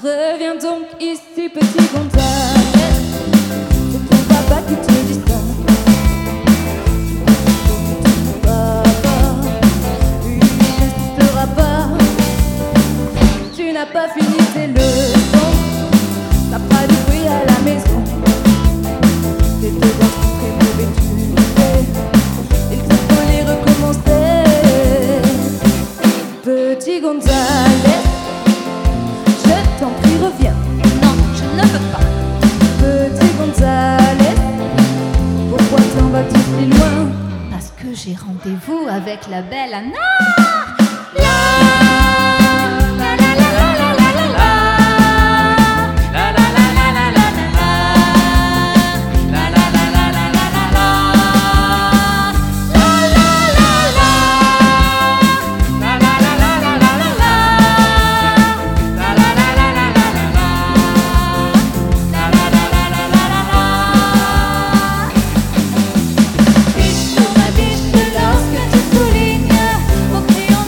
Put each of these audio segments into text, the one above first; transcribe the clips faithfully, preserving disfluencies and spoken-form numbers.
Reviens donc ici, petit Gonzales. C'est ton papa qui te dit ça. Ton papa, il n'insistera pas. Tu n'as pas fini tes leçons. T'as pas de bruit à la maison. Tes devoirs sont très mauvais, tu sais. Il te faut les recommencer. Petit Gonzales, je t'en prie, reviens. Non, je ne veux pas. Petit Gonzales, pourquoi t'en vas-tu si loin? Parce que j'ai rendez-vous avec la belle Anna. Biche, lorsque tu soulignes, au crayon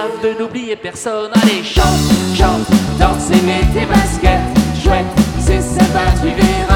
grave de n'oublier personne. Allez, chante, chante, danse et mets tes baskets. Chouette, c'est sympa, tu verras.